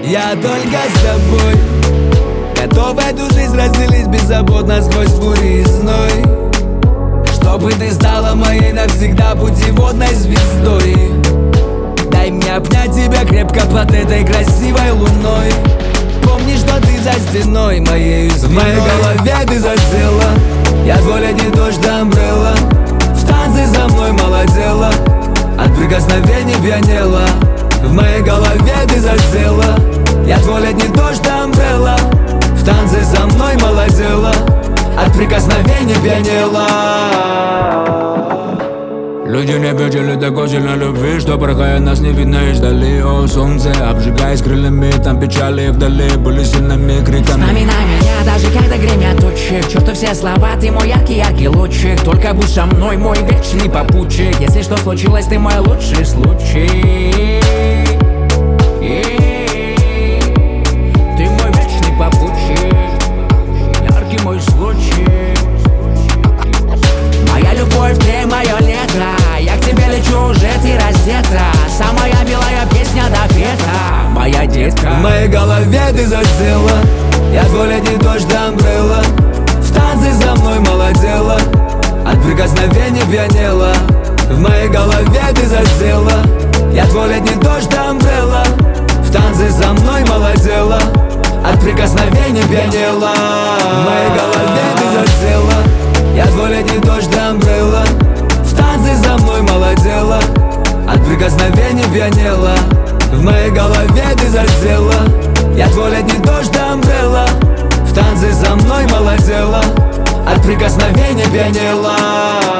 Я только с тобой готов эту жизнь разделить беззаботно сквозь бури и зной, чтобы ты стала моей навсегда путеводной звездой. Дай мне обнять тебя крепко под этой красивой луной. Помни, что ты за стеной моей спиной. В моей голове ты засела, я твой летний дождь до амбрелла. В танце за мной молодела, от прикосновений пьянела. В моей голове ты засела, я твой летний дождь до амбрелла. В танце за мной молодела, от прикосновений пьянела. Люди не хотели такой сильной любви, что порхая нас не видно издали. О, солнце, обжигаясь крыльями, там печали вдали были сильными криками. Вспоминай меня, даже когда гремят тучи. К черту все слова, ты мой яркий лучик. Только будь со мной, мой вечный попутчик. Если что случилось, ты мой лучший случай. Ты мой вечный попутчик, яркий мой случай. Моя любовь, ты мое лето. Я к тебе лечу, уже ты раздета. Самая милая песня допета, моя детка. В моей голове ты засела, я твой летний дождь до амбрелла. В танце за мной молодела, от прикосновений пьянела. В моей голове ты засела, я твой летний дождь до амбрелла. В танце за мной молодела, от прикосновений пьянела. В моей голове ты засела, я твой летний дождь до амбрелла. В танце за мной молодела, от прикосновений пьянела. В моей голове ты засела, я твой летний дождь до амбрелла. В танце за мной молодела, от прикосновений пьянела.